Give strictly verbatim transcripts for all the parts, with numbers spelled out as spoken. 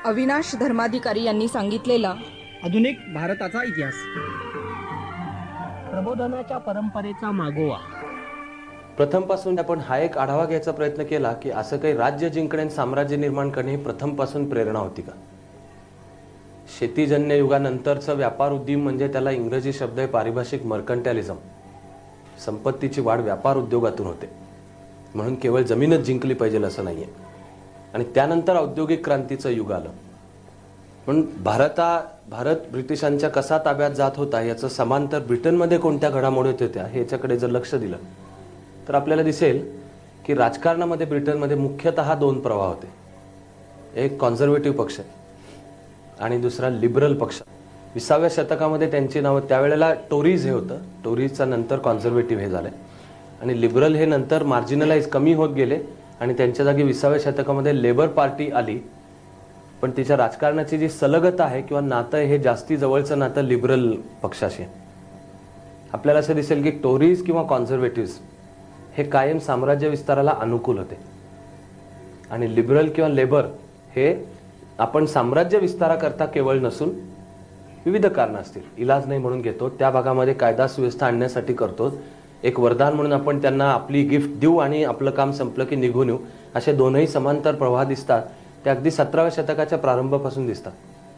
अविनाश धर्माधिकारी यांनी सांगितलेला आधुनिक भारताचा इतिहास. प्रबोधनाच्या परंपरेचा मागोवा. प्रथमपासून आपण हा एक आढावा घ्यायचा प्रयत्न केला की असं काही राज्य जिंकणे आणि साम्राज्य निर्माण करणे ही प्रथमपासून प्रेरणा होती का? शेतीजन्य युगानंतरचं व्यापार उद्यम म्हणजे त्याला इंग्रजी शब्द आहे पारिभाषिक मर्कंटॅलिझम. संपत्तीची वाढ व्यापार उद्योगातून होते, म्हणून केवळ जमीनच जिंकली पाहिजे असं नाहीये. आणि त्यानंतर औद्योगिक क्रांतीचं युग आलं. पण भारता भारत ब्रिटिशांच्या कसा ताब्यात जात होता याचं समांतर ब्रिटनमध्ये कोणत्या घडामोडी होत्या ह्याच्याकडे जर लक्ष दिलं तर आपल्याला दिसेल की राजकारणामध्ये ब्रिटनमध्ये मुख्यतः दोन प्रवाह होते. एक कॉन्झर्वेटिव्ह पक्ष आणि दुसरा लिबरल पक्ष. विसाव्या शतकामध्ये त्यांची नावं त्यावेळेला टोरीज हे होतं. टोरीजचा नंतर कॉन्झर्वेटिव्ह हे झाले आणि लिबरल हे नंतर मार्जिनलाइज कमी होत गेले आणि त्यांच्या जागी विसाव्या शतकामध्ये लेबर पार्टी आली. पण तिच्या राजकारणाची जी सलगता आहे किंवा नातं हे जास्ती जवळचं नातं लिबरल पक्षाशी. आपल्याला असं दिसेल की टोरीज किंवा कॉन्झर्वेटिव्ह हे कायम साम्राज्य विस्ताराला अनुकूल होते आणि लिबरल किंवा लेबर हे आपण साम्राज्य विस्ताराकरता केवळ नसून विविध कारणं असतील इलाज नाही म्हणून घेतो, त्या भागामध्ये कायदा सुव्यवस्था आणण्यासाठी करतो, एक वरदान म्हणून आपण त्यांना आपली गिफ्ट देऊ आणि आपलं काम संपलं की निघून येऊ, असे दोनही समांतर प्रवाह दिसतात. ते अगदी सतराव्या शतकाच्या प्रारंभापासून दिसतात.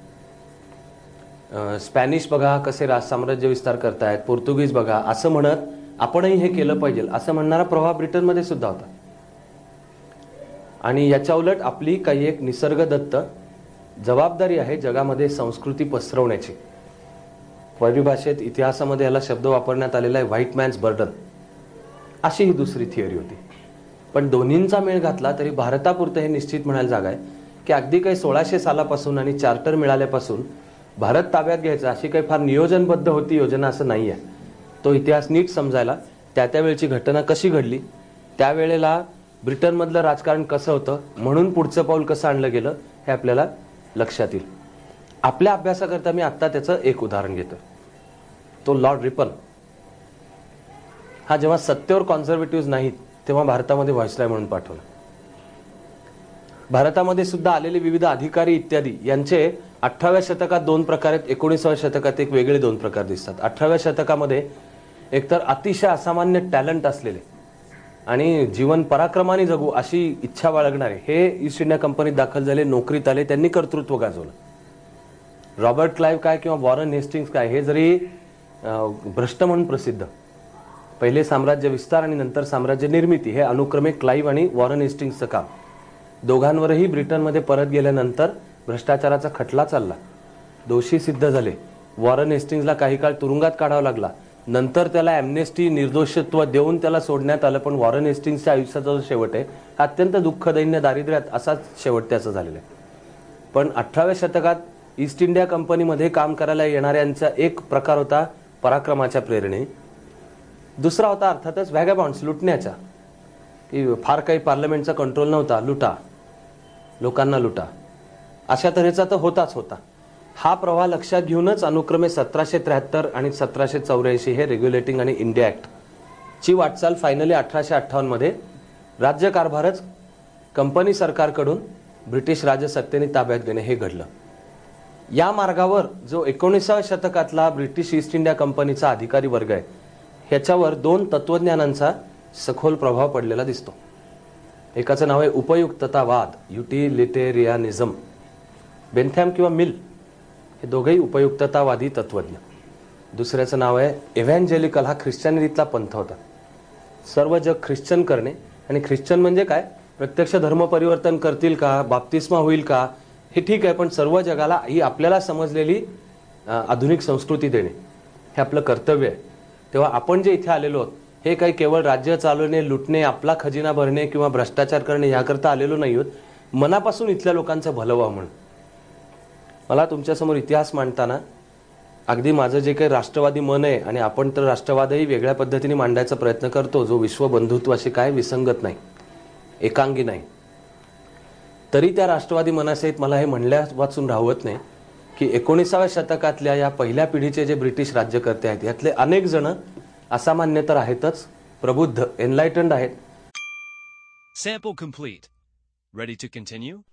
स्पॅनिश बघा कसे राज साम्राज्य विस्तार करतायत, पोर्तुगीज बघा असं म्हणत आपणही हे केलं पाहिजे असं म्हणणारा प्रवाह ब्रिटनमध्ये सुद्धा होता. आणि याच्या उलट आपली काही एक निसर्गदत्त जबाबदारी आहे जगामध्ये संस्कृती पसरवण्याची. परिभाषेत इतिहासामध्ये याला शब्द वापरण्यात आलेला आहे व्हाईट मॅन्स बर्डन, अशी ही दुसरी थिअरी होती. पण दोन्हींचा मेळ घातला तरी भारतापुरतं हे निश्चित म्हणायला जागा आहे की अगदी काही सोळाशे सालापासून आणि चार्टर मिळाल्यापासून भारत ताब्यात घ्यायचा अशी काही फार नियोजनबद्ध होती योजना असं नाही आहे. तो इतिहास नीट समजायला त्या त्यावेळची घटना कशी घडली, त्यावेळेला ब्रिटनमधलं राजकारण कसं होतं, म्हणून पुढचं पाऊल कसं आणलं गेलं हे आपल्याला लक्षात येईल. आपल्या अभ्यासाकरता मी आत्ता त्याचं एक उदाहरण घेतो. तो लॉर्ड रिपन हा जेव्हा सत्तेवर कॉन्झर्वेटिव्ह नाहीत तेव्हा भारतामध्ये व्हाईसरॉय म्हणून पाठवलं. भारतामध्ये सुद्धा आलेले विविध अधिकारी इत्यादी यांचे अठराव्या शतकात दोन प्रकार आहेत, एकोणीसाव्या शतकात एक वेगळे दोन प्रकार दिसतात. अठराव्या शतकामध्ये एकतर अतिशय असामान्य टॅलेंट असलेले आणि जीवन पराक्रमाने जगू अशी इच्छा बाळगणारे हे ईस्ट इंडिया कंपनीत दाखल झाले, नोकरीत आले, त्यांनी कर्तृत्व गाजवलं. रॉबर्ट क्लाइव्ह काय किंवा वॉरन हेस्टिंग्स काय हे जरी भ्रष्ट म्हणून प्रसिद्ध, पहिले साम्राज्य विस्तार आणि नंतर साम्राज्य निर्मिती हे अनुक्रमे क्लाइव्ह आणि वॉरन हेस्टिंग्सचं काम. दोघांवरही ब्रिटनमध्ये परत गेल्यानंतर भ्रष्टाचाराचा खटला चालला, दोषी सिद्ध झाले. वॉरन हेस्टिंग्सला काही काळ तुरुंगात काढावा लागला, नंतर त्याला ॲम्नेस्टी निर्दोषत्व देऊन त्याला सोडण्यात आलं. पण वॉरन हेस्टिंग्सच्या आयुष्याचा जो शेवट आहे अत्यंत दुःखदैन्य दारिद्र्यात असाच शेवट त्याचा झालेला आहे. पण अठराव्या शतकात ईस्ट इंडिया कंपनीमध्ये काम करायला येणाऱ्यांचा एक प्रकार होता पराक्रमाच्या प्रेरणे. दुसरा होता अर्थातच व्हॅगाबॉन्ड्स, लुटण्याचा, की फार काही पार्लमेंटचा कंट्रोल नव्हता, लुटा, लोकांना लुटा, अशा तऱ्हेचा तर होताच होता. हा प्रवाह लक्षात घेऊनच अनुक्रमे सतराशे त्र्याहत्तर आणि सतराशे चौऱ्याऐंशी हे रेग्युलेटिंग आणि इंडिया ऍक्ट ची वाटचाल फायनली अठराशे अठ्ठावन्न मध्ये राज्यकारभारच कंपनी सरकारकडून ब्रिटिश राजसत्तेने ताब्यात घेणे हे घडलं. या मार्गावर जो एकोणीसाव्या शतकातला ब्रिटिश ईस्ट इंडिया कंपनीचा अधिकारी वर्ग आहे ह्याच्यावर दोन तत्वज्ञानांचा सखोल प्रभाव पडलेला दिसतो. एकाचं नाव आहे उपयुक्ततावाद, युटिलिटेरियनिझम. बेंथॅम किंवा मिल हे दोघेही उपयुक्ततावादी तत्वज्ञ. दुसऱ्याचं नाव आहे इव्हॅन्जेलिकल, हा ख्रिश्चनिटीतला पंथ होता. सर्व जग ख्रिश्चन करणे, आणि ख्रिश्चन म्हणजे काय, प्रत्यक्ष धर्म परिवर्तन करतील का, बाप्तिस्मा होईल का हे ठीक आहे, पण सर्व जगाला ही आपल्याला समजलेली आधुनिक संस्कृती देणे हे आपलं कर्तव्य आहे. तेव्हा आपण जे इथे आलेलो आहोत हे काही केवळ राज्य चालवणे, लुटणे, आपला खजिना भरणे किंवा भ्रष्टाचार करणे याकरता आलेलो नाही आहोत, मनापासून इथल्या लोकांचं भलं व्हावं म्हणून. मला तुमच्यासमोर इतिहास मांडताना अगदी माझं जे काही राष्ट्रवादी मन आहे, आणि आपण तर राष्ट्रवादही वेगळ्या पद्धतीने मांडायचा प्रयत्न करतो जो विश्वबंधुत्वाशी काय विसंगत नाही, एकांगी नाही, तरी त्या राष्ट्रवादी मनासहित मला हे म्हणल्या वाचून राहवत नाही की एकोणीसाव्या शतकातल्या या पहिल्या पिढीचे जे ब्रिटिश राज्यकर्ते आहेत यातले अनेक जण असामान्य तर आहेतच, प्रबुद्ध, एनलाइटन्ड आहेत. Sample complete. Ready to continue?